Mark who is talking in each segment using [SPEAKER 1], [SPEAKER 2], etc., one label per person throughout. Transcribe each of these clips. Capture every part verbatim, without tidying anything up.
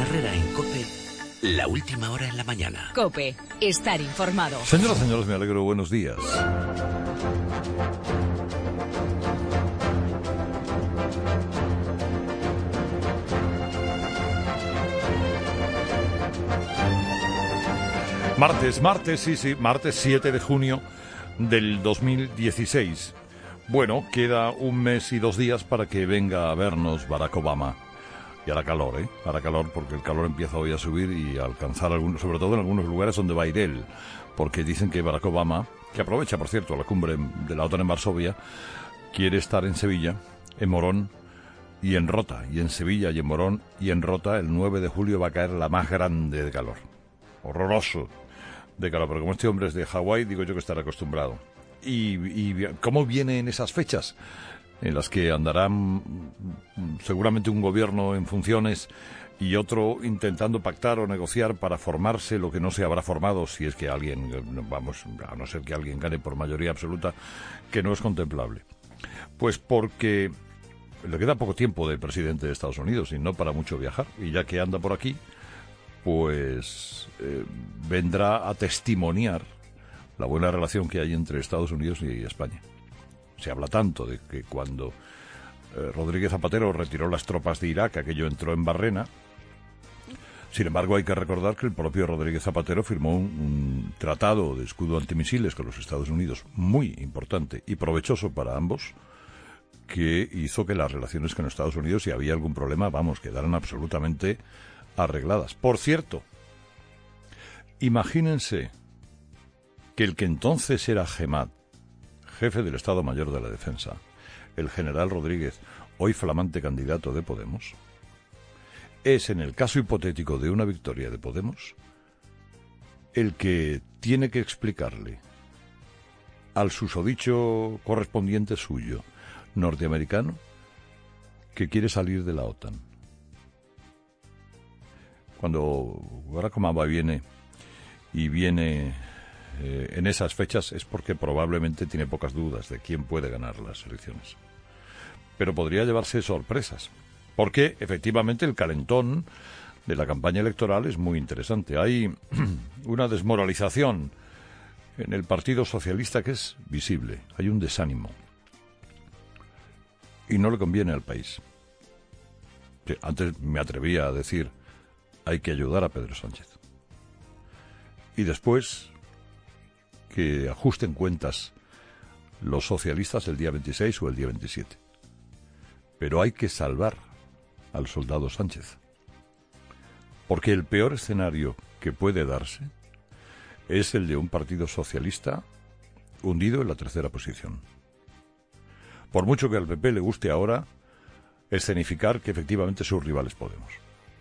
[SPEAKER 1] Herrera en COPE, la última hora en la mañana.
[SPEAKER 2] COPE, estar informado.
[SPEAKER 3] Señoras y señores, me alegro, buenos días. Martes, martes, sí, sí, martes siete de junio del dos mil dieciséis. Bueno, queda un mes y dos días para que venga a vernos Barack Obama. Y hará calor, ¿eh? Hará calor porque el calor empieza hoy a subir y a alcanzar algunos, sobre todo en algunos lugares donde va a ir él. Porque dicen que Barack Obama, que aprovecha, por cierto, la cumbre de la OTAN en Varsovia, quiere estar en Sevilla, en Morón y en Rota. Y en Sevilla y en Morón y en Rota el nueve de julio va a caer la más grande de calor. Horroroso de calor, pero como este hombre es de Hawái, digo yo que estará acostumbrado. ¿Y, y cómo vienen esas fechas en las que andarán seguramente un gobierno en funciones y otro intentando pactar o negociar para formarse lo que no se habrá formado, si es que alguien, vamos, a no ser que alguien gane por mayoría absoluta, que no es contemplable? Pues porque le queda poco tiempo de presidente de Estados Unidos y no para mucho viajar, y ya que anda por aquí, pues eh, vendrá a testimoniar la buena relación que hay entre Estados Unidos y España. Se habla tanto de que cuando eh, Rodríguez Zapatero retiró las tropas de Irak, aquello entró en Barrena. Sin embargo, hay que recordar que el propio Rodríguez Zapatero firmó un, un tratado de escudo antimisiles con los Estados Unidos muy importante y provechoso para ambos, que hizo que las relaciones con Estados Unidos, si había algún problema, vamos, quedaran absolutamente arregladas. Por cierto, imagínense que el que entonces era Gemat, jefe del Estado Mayor de la Defensa, el general Rodríguez, hoy flamante candidato de Podemos, es, en el caso hipotético de una victoria de Podemos, el que tiene que explicarle al susodicho correspondiente suyo, norteamericano, que quiere salir de la OTAN. Cuando Barack Obama viene y viene eh, en esas fechas es porque probablemente tiene pocas dudas de quién puede ganar las elecciones. Pero podría llevarse sorpresas, porque efectivamente el calentón de la campaña electoral es muy interesante. Hay una desmoralización en el Partido Socialista que es visible. Hay un desánimo. Y no le conviene al país. Antes me atrevía a decir: hay que ayudar a Pedro Sánchez. Y después que ajusten cuentas los socialistas el día veintiséis o el día veintisiete. Pero hay que salvar al soldado Sánchez. Porque el peor escenario que puede darse es el de un partido socialista hundido en la tercera posición. Por mucho que al P P le guste ahora escenificar que efectivamente sus rivales Podemos.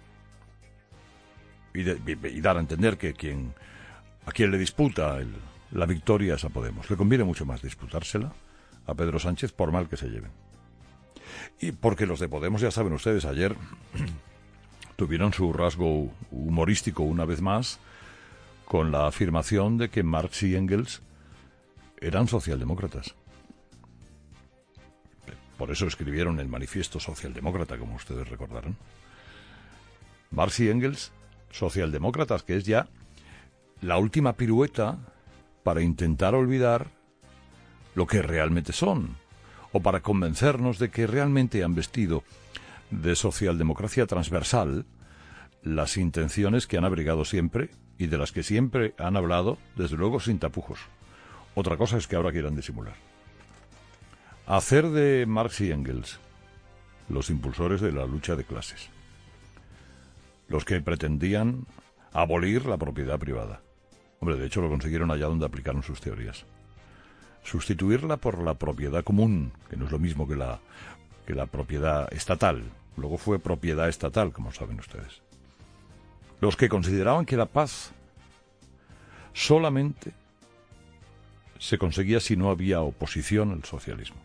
[SPEAKER 3] Y, de, y dar a entender que quien a quien le disputa el, la victoria es a Podemos. Le conviene mucho más disputársela a Pedro Sánchez, por mal que se lleven. Y porque los de Podemos, ya saben ustedes, ayer tuvieron su rasgo humorístico una vez más con la afirmación de que Marx y Engels eran socialdemócratas. Por eso escribieron el manifiesto socialdemócrata, como ustedes recordarán. Marx y Engels, socialdemócratas, que es ya la última pirueta para intentar olvidar lo que realmente son, o para convencernos de que realmente han vestido de socialdemocracia transversal las intenciones que han abrigado siempre y de las que siempre han hablado, desde luego sin tapujos. Otra cosa es que ahora quieran disimular. Hacer de Marx y Engels los impulsores de la lucha de clases, los que pretendían abolir la propiedad privada. Hombre, de hecho lo consiguieron allá donde aplicaron sus teorías. Sustituirla por la propiedad común, que no es lo mismo que la, que la propiedad estatal. Luego fue propiedad estatal, como saben ustedes. Los que consideraban que la paz solamente se conseguía si no había oposición al socialismo.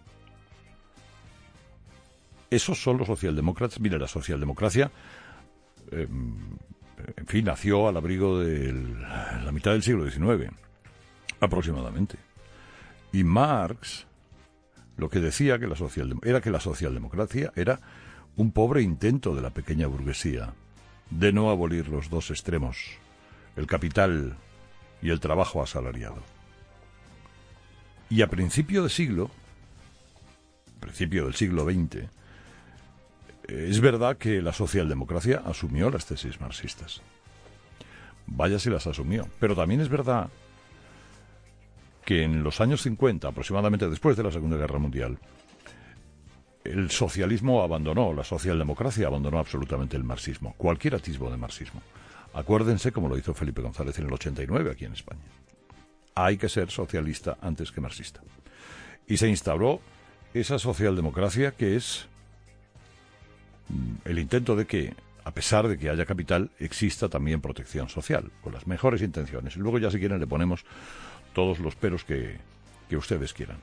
[SPEAKER 3] Esos son los socialdemócratas. Mira, la socialdemocracia, eh, en fin, nació al abrigo de la mitad del siglo diecinueve, aproximadamente. Y Marx lo que decía que la socialdem- era que la socialdemocracia era un pobre intento de la pequeña burguesía de no abolir los dos extremos, el capital y el trabajo asalariado. Y a principio de siglo, principio del siglo veinte, es verdad que la socialdemocracia asumió las tesis marxistas. Vaya si las asumió. Pero también es verdad que en los años cincuenta, aproximadamente después de la Segunda Guerra Mundial, el socialismo abandonó, la socialdemocracia abandonó absolutamente el marxismo, cualquier atisbo de marxismo. Acuérdense como lo hizo Felipe González en el ochenta y nueve aquí en España. Hay que ser socialista antes que marxista. Y se instauró esa socialdemocracia que es el intento de que, a pesar de que haya capital, exista también protección social, con las mejores intenciones. Y luego ya si quieren le ponemos todos los peros que, que ustedes quieran.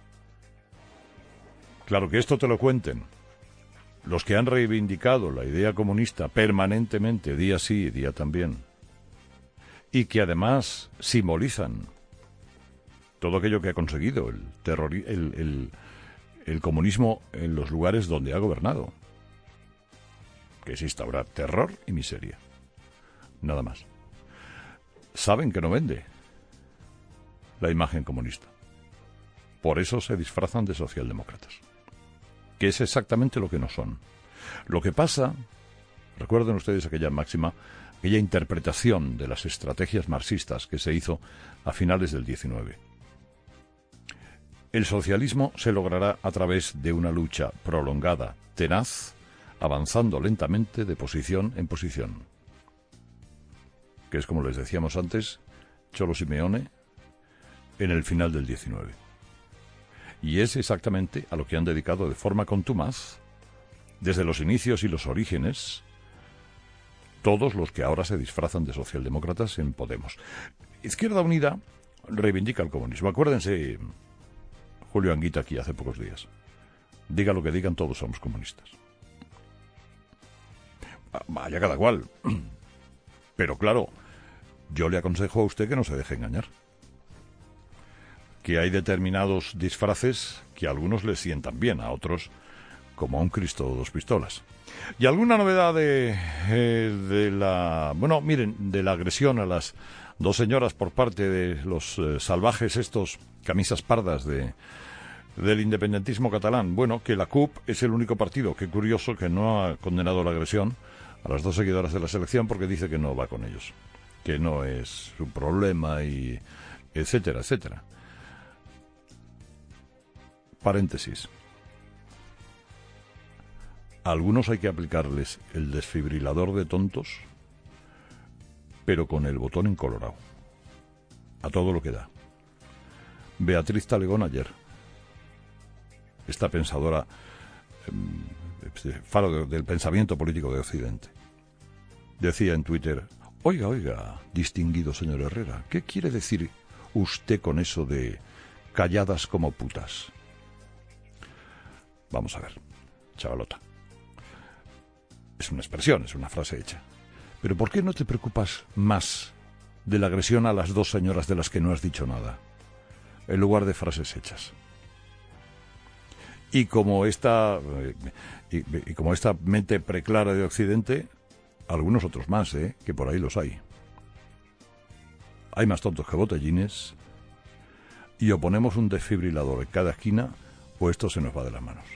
[SPEAKER 3] Claro, que esto te lo cuenten los que han reivindicado la idea comunista permanentemente, día sí y día también, y que además simbolizan todo aquello que ha conseguido el, terror, el, el, el comunismo en los lugares donde ha gobernado, que es instaurar terror y miseria. Nada más. Saben que no vende la imagen comunista. Por eso se disfrazan de socialdemócratas, que es exactamente lo que no son. Lo que pasa, recuerden ustedes aquella máxima, aquella interpretación de las estrategias marxistas que se hizo a finales del diecinueve. El socialismo se logrará a través de una lucha prolongada, tenaz, avanzando lentamente de posición en posición. Que es, como les decíamos antes, Cholo Simeone en el final del diecinueve. Y es exactamente a lo que han dedicado de forma contumaz, desde los inicios y los orígenes, todos los que ahora se disfrazan de socialdemócratas en Podemos. Izquierda Unida reivindica el comunismo. Acuérdense, Julio Anguita aquí hace pocos días. Diga lo que digan, todos somos comunistas. Vaya cada cual. Pero claro, yo le aconsejo a usted que no se deje engañar. Que hay determinados disfraces que a algunos les sientan bien, a otros como a un Cristo o dos pistolas. Y alguna novedad de, eh, de la... Bueno, miren, de la agresión a las dos señoras por parte de los eh, salvajes estos, camisas pardas de... del independentismo catalán. Bueno, que la C U P es el único partido, qué curioso, que no ha condenado la agresión a las dos seguidoras de la selección porque dice que no va con ellos, que no es su problema y etcétera, etcétera. Paréntesis. A algunos hay que aplicarles el desfibrilador de tontos, pero con el botón encolorado. A todo lo que da. Beatriz Talegón ayer, esta pensadora, eh, faro de, del pensamiento político de Occidente, decía en Twitter: oiga, oiga, distinguido señor Herrera, ¿qué quiere decir usted con eso de calladas como putas? Vamos a ver, chavalota. Es una expresión, es una frase hecha. Pero ¿por qué no te preocupas más de la agresión a las dos señoras de las que no has dicho nada, en lugar de frases hechas? Y como esta, y, y como esta mente preclara de Occidente, algunos otros más, ¿eh? Que por ahí los hay. Hay más tontos que botellines, y o ponemos un desfibrilador en cada esquina, o esto se nos va de las manos.